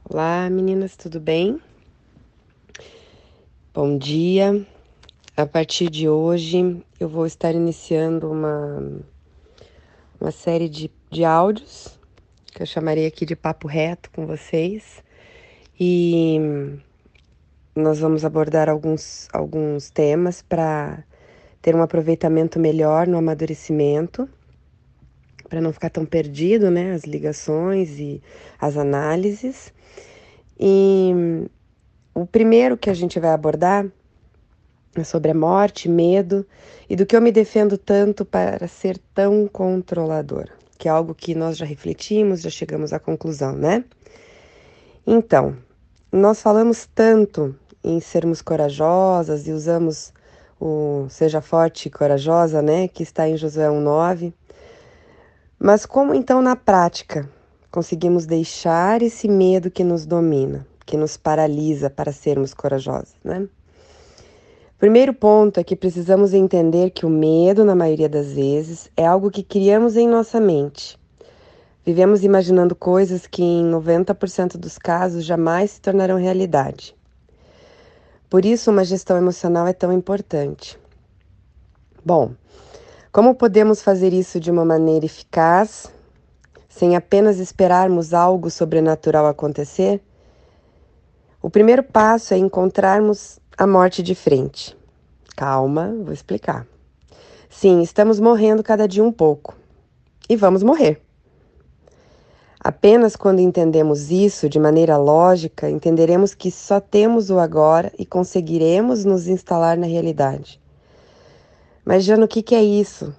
Olá, meninas, tudo bem? Bom dia. A partir de hoje, eu vou estar iniciando uma série de áudios que eu chamarei aqui de papo reto com vocês. E nós vamos abordar alguns temas para ter um aproveitamento melhor no amadurecimento, para não ficar tão perdido, né? As ligações e as análises. E o primeiro que a gente vai abordar é sobre a morte, medo e do que eu me defendo tanto para ser tão controladora, que é algo que nós já refletimos, já chegamos à conclusão, né? Então, nós falamos tanto em sermos corajosas e usamos o seja forte e corajosa, né, que está em Josué 1:9. Mas como então na prática conseguimos deixar esse medo que nos domina, que nos paralisa para sermos corajosas, né? Primeiro ponto é que precisamos entender que o medo, na maioria das vezes, é algo que criamos em nossa mente. Vivemos imaginando coisas que, em 90% dos casos, jamais se tornarão realidade. Por isso, uma gestão emocional é tão importante. Bom, como podemos fazer isso de uma maneira eficaz, sem apenas esperarmos algo sobrenatural acontecer? O primeiro passo é encontrarmos a morte de frente. Calma, vou explicar. Sim, estamos morrendo cada dia um pouco. E vamos morrer. Apenas quando entendemos isso de maneira lógica, entenderemos que só temos o agora e conseguiremos nos instalar na realidade. Mas, Jana, o que é isso?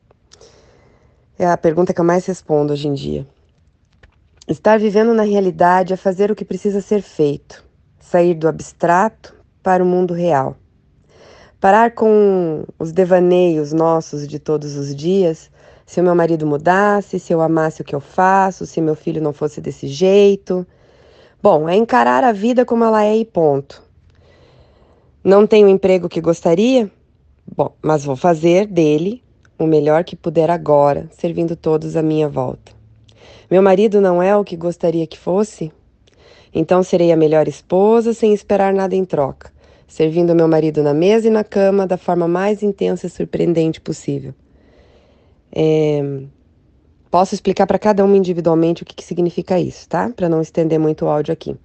É a pergunta que eu mais respondo hoje em dia. Estar vivendo na realidade é fazer o que precisa ser feito. Sair do abstrato para o mundo real. Parar com os devaneios nossos de todos os dias. Se o meu marido mudasse, se eu amasse o que eu faço, se meu filho não fosse desse jeito. Bom, é encarar a vida como ela é e ponto. Não tenho o emprego que gostaria? Bom, mas vou fazer dele o melhor que puder agora, servindo todos à minha volta. Meu marido não é o que gostaria que fosse? Então serei a melhor esposa sem esperar nada em troca, servindo meu marido na mesa e na cama da forma mais intensa e surpreendente possível. Posso explicar para cada uma individualmente o que significa isso, tá? Para não estender muito o áudio aqui.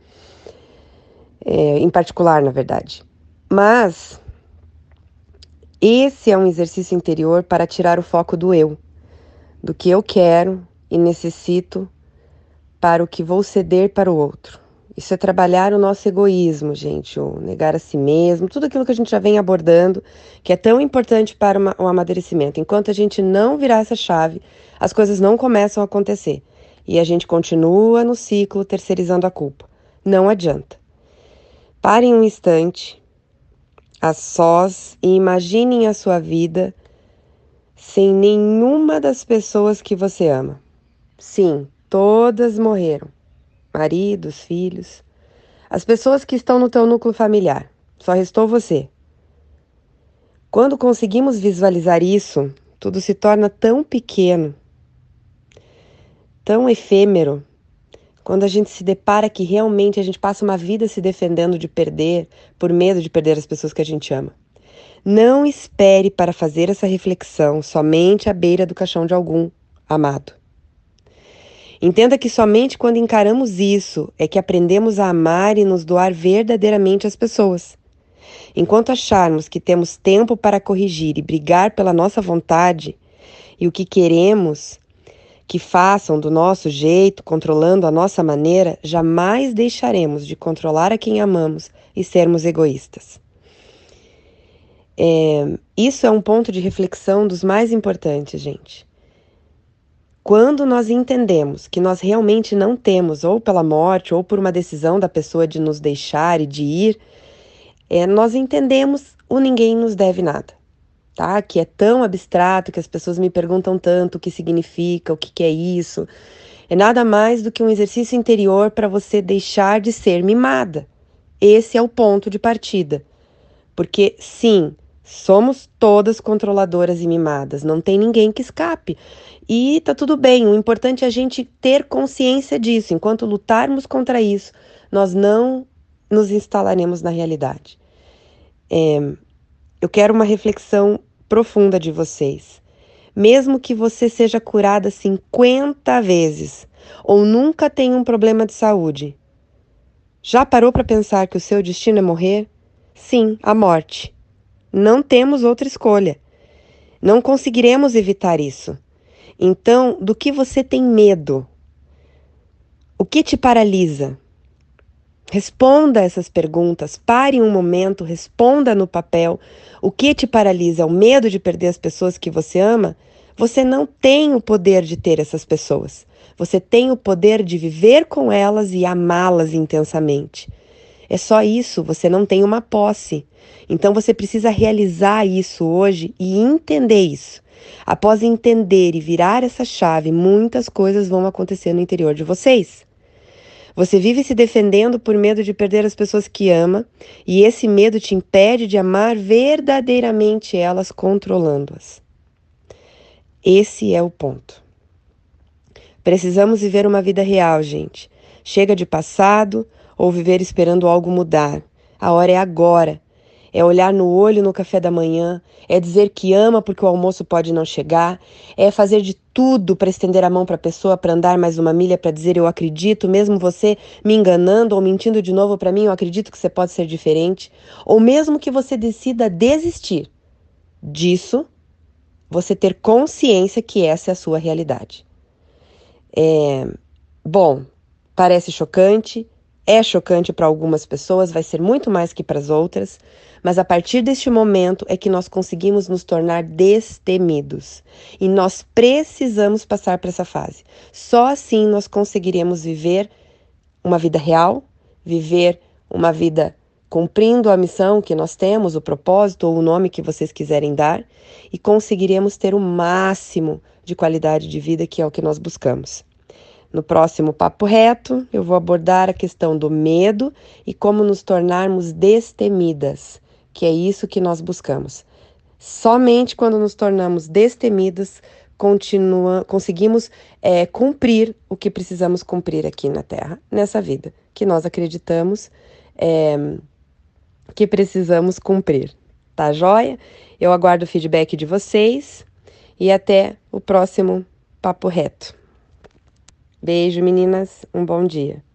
Em particular, na verdade. Mas esse é um exercício interior para tirar o foco do eu, do que eu quero e necessito para o que vou ceder para o outro. Isso é trabalhar o nosso egoísmo, gente, o negar a si mesmo, tudo aquilo que a gente já vem abordando, que é tão importante para o amadurecimento. Enquanto a gente não virar essa chave, as coisas não começam a acontecer. E a gente continua no ciclo terceirizando a culpa. Não adianta. Parem um instante, a sós, e imaginem a sua vida sem nenhuma das pessoas que você ama. Sim, todas morreram. Maridos, filhos. As pessoas que estão no teu núcleo familiar. Só restou você. Quando conseguimos visualizar isso, tudo se torna tão pequeno, tão efêmero. Quando a gente se depara que realmente a gente passa uma vida se defendendo de perder, por medo de perder as pessoas que a gente ama. Não espere para fazer essa reflexão somente à beira do caixão de algum amado. Entenda que somente quando encaramos isso é que aprendemos a amar e nos doar verdadeiramente às pessoas. Enquanto acharmos que temos tempo para corrigir e brigar pela nossa vontade e o que queremos que façam do nosso jeito, controlando a nossa maneira, jamais deixaremos de controlar a quem amamos e sermos egoístas. Isso é um ponto de reflexão dos mais importantes, gente. Quando nós entendemos que nós realmente não temos, ou pela morte, ou por uma decisão da pessoa de nos deixar e de ir, nós entendemos o ninguém nos deve nada, tá? Que é tão abstrato, que as pessoas me perguntam tanto o que significa, o que é isso. É nada mais do que um exercício interior para você deixar de ser mimada. Esse é o ponto de partida. Porque, sim, Somos todas controladoras e mimadas, não tem ninguém que escape. E tá tudo bem, o importante é a gente ter consciência disso. Enquanto lutarmos contra isso, nós não nos instalaremos na realidade. Eu quero uma reflexão profunda de vocês. Mesmo que você seja curada 50 vezes ou nunca tenha um problema de saúde, já parou para pensar que o seu destino é morrer? Sim, a morte. Não temos outra escolha. Não conseguiremos evitar isso. Então, do que você tem medo? O que te paralisa? Responda essas perguntas, pare um momento, responda no papel. O que te paralisa? O medo de perder as pessoas que você ama? Você não tem o poder de ter essas pessoas. Você tem o poder de viver com elas e amá-las intensamente. É só isso, você não tem uma posse. Então você precisa realizar isso hoje e entender isso. Após entender e virar essa chave, muitas coisas vão acontecer no interior de vocês. Você vive se defendendo por medo de perder as pessoas que ama, e esse medo te impede de amar verdadeiramente elas, controlando-as. Esse é o ponto. Precisamos viver uma vida real, gente. Chega de passado ou viver esperando algo mudar. A hora é agora. É olhar no olho no café da manhã, é dizer que ama porque o almoço pode não chegar, é fazer de tudo para estender a mão para a pessoa, para andar mais uma milha, para dizer eu acredito, mesmo você me enganando ou mentindo de novo para mim, eu acredito que você pode ser diferente, ou mesmo que você decida desistir disso, você ter consciência que essa é a sua realidade. Bom, parece chocante, é chocante para algumas pessoas, vai ser muito mais que para as outras, mas a partir deste momento é que nós conseguimos nos tornar destemidos. E nós precisamos passar por essa fase. Só assim nós conseguiremos viver uma vida real, viver uma vida cumprindo a missão que nós temos, o propósito ou o nome que vocês quiserem dar, e conseguiremos ter o máximo de qualidade de vida que é o que nós buscamos. No próximo Papo Reto, eu vou abordar a questão do medo e como nos tornarmos destemidas, que é isso que nós buscamos. Somente quando nos tornamos destemidas, conseguimos cumprir o que precisamos cumprir aqui na Terra, nessa vida, que nós acreditamos que precisamos cumprir. Tá joia? Eu aguardo o feedback de vocês e até o próximo Papo Reto. Beijo, meninas. Um bom dia.